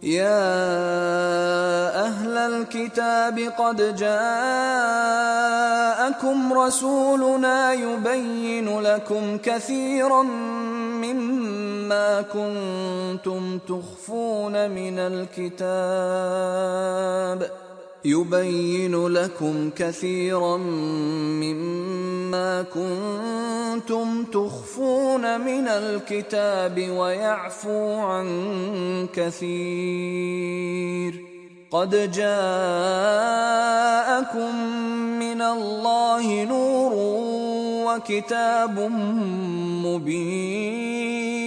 يا أهل الكتاب قد جاءكم رسولنا يبين لكم كثيرا مما كنتم تخفون من الكتاب ويعفو عن كثير. قد جاءكم من الله نور وكتاب مبين